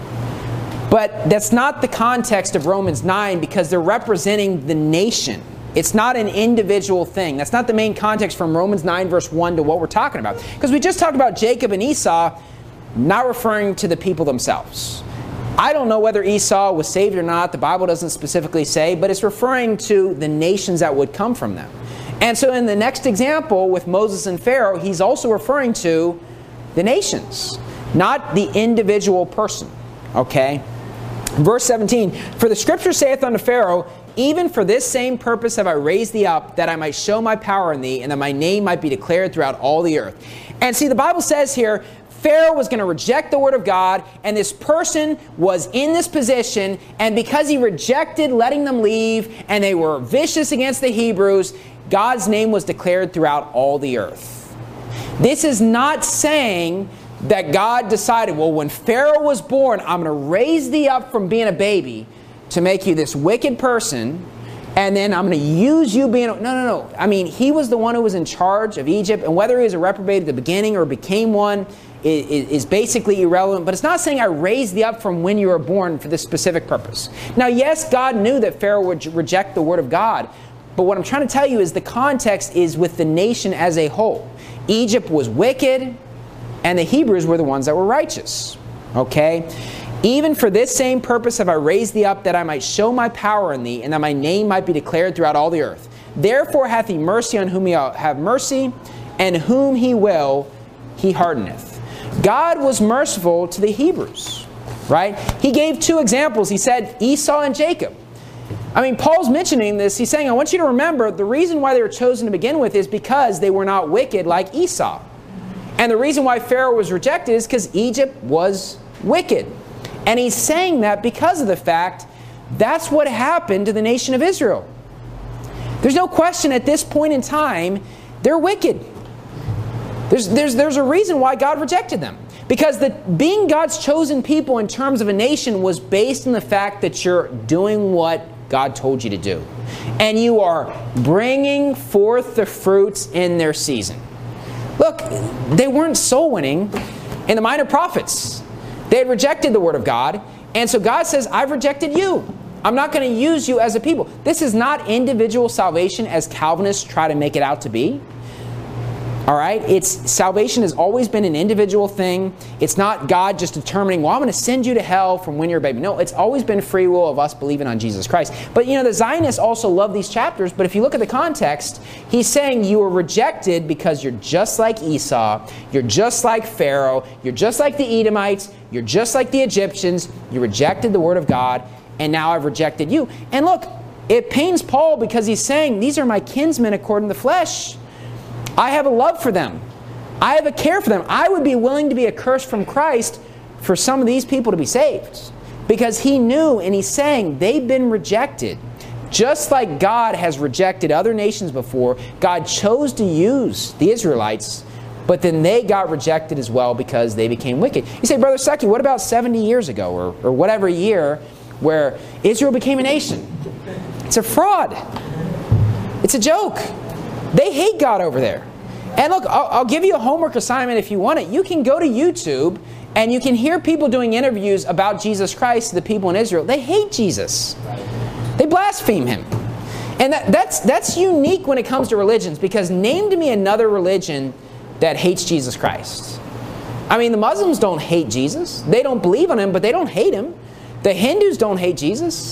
But that's not the context of Romans nine, because they're representing the nation. It's not an individual thing. That's not the main context from Romans nine verse one to what we're talking about. Because we just talked about Jacob and Esau, not referring to the people themselves. I don't know whether Esau was saved or not. The Bible doesn't specifically say, but it's referring to the nations that would come from them. And so in the next example with Moses and Pharaoh, he's also referring to the nations, not the individual person. Okay? Verse seventeen, for the scripture saith unto Pharaoh, even for this same purpose have I raised thee up, that I might show my power in thee, and that my name might be declared throughout all the earth. And see, the Bible says here, Pharaoh was going to reject the word of God, and this person was in this position, and because he rejected letting them leave, and they were vicious against the Hebrews, God's name was declared throughout all the earth. This is not saying that God decided, well, when Pharaoh was born, I'm going to raise thee up from being a baby to make you this wicked person, and then I'm going to use you being... No, no, no. I mean, he was the one who was in charge of Egypt, and whether he was a reprobate at the beginning or became one is, is basically irrelevant. But it's not saying I raised thee up from when you were born for this specific purpose. Now, yes, God knew that Pharaoh would reject the word of God, but what I'm trying to tell you is the context is with the nation as a whole. Egypt was wicked, and the Hebrews were the ones that were righteous. Okay? Even for this same purpose have I raised thee up, that I might show my power in thee, and that my name might be declared throughout all the earth. Therefore hath he mercy on whom he have mercy, and whom he will, he hardeneth. God was merciful to the Hebrews, right? He gave two examples. He said Esau and Jacob. I mean, Paul's mentioning this. He's saying, I want you to remember the reason why they were chosen to begin with is because they were not wicked like Esau. And the reason why Pharaoh was rejected is because Egypt was wicked. And he's saying that because of the fact that's what happened to the nation of Israel. There's no question at this point in time, they're wicked. There's, there's, there's a reason why God rejected them. Because the, being God's chosen people in terms of a nation was based on the fact that you're doing what God told you to do. And you are bringing forth the fruits in their season. Look, they weren't soul winning in the minor prophets. They had rejected the word of God. And so God says, I've rejected you. I'm not going to use you as a people. This is not individual salvation as Calvinists try to make it out to be. All right? It's salvation has always been an individual thing. It's not God just determining, well, I'm going to send you to hell from when you're a baby. No, it's always been free will of us believing on Jesus Christ. But, you know, the Zionists also love these chapters. But if you look at the context, he's saying you were rejected because you're just like Esau. You're just like Pharaoh. You're just like the Edomites. You're just like the Egyptians. You rejected the word of God. And now I've rejected you. And look, it pains Paul because he's saying, these are my kinsmen according to the flesh. I have a love for them. I have a care for them. I would be willing to be accursed from Christ for some of these people to be saved. Because he knew, and he's saying, they've been rejected. Just like God has rejected other nations before, God chose to use the Israelites, but then they got rejected as well because they became wicked. You say, Brother Stuckey, what about seventy years ago, or, or whatever year, where Israel became a nation? It's a fraud. It's a joke. They hate God over there. And look, I'll, I'll give you a homework assignment if you want it. You can go to YouTube and you can hear people doing interviews about Jesus Christ to the people in Israel. They hate Jesus. They blaspheme him. And that, that's, that's unique when it comes to religions, because name to me another religion that hates Jesus Christ. I mean, the Muslims don't hate Jesus. They don't believe in him, but they don't hate him. The Hindus don't hate Jesus.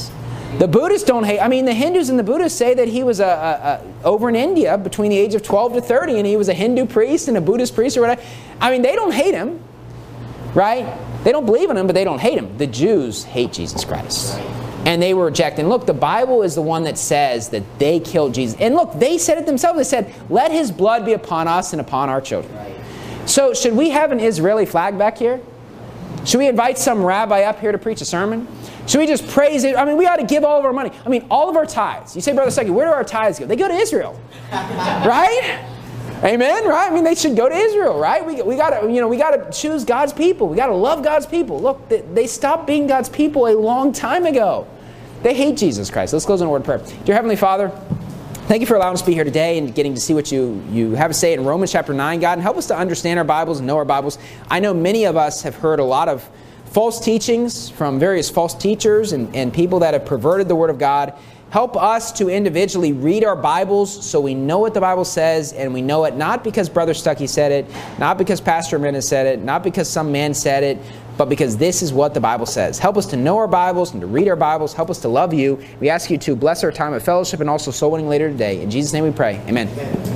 The Buddhists don't hate. I mean, the Hindus and the Buddhists say that he was a, a, a, over in India between the age of twelve to thirty, and he was a Hindu priest and a Buddhist priest or whatever. I mean, they don't hate him, right? They don't believe in him, but they don't hate him. The Jews hate Jesus Christ. And they were rejecting. Look, the Bible is the one that says that they killed Jesus. And look, they said it themselves. They said, let his blood be upon us and upon our children. Right. So should we have an Israeli flag back here? Should we invite some rabbi up here to preach a sermon? Should we just praise it? I mean, we ought to give all of our money. I mean, all of our tithes. You say, Brother Stuckey, where do our tithes go? They go to Israel. Right? Amen, right? I mean, they should go to Israel, right? We, we got to, you know, we got to choose God's people. We got to love God's people. Look, they, they stopped being God's people a long time ago. They hate Jesus Christ. Let's close in a word of prayer. Dear Heavenly Father, thank you for allowing us to be here today and getting to see what you, you have to say in Romans chapter nine, God, and help us to understand our Bibles and know our Bibles. I know many of us have heard a lot of false teachings from various false teachers and, and people that have perverted the Word of God. Help us to individually read our Bibles so we know what the Bible says, and we know it not because Brother Stuckey said it, not because Pastor Minna said it, not because some man said it, but because this is what the Bible says. Help us to know our Bibles and to read our Bibles. Help us to love you. We ask you to bless our time of fellowship and also soul winning later today. In Jesus' name we pray. Amen. Amen.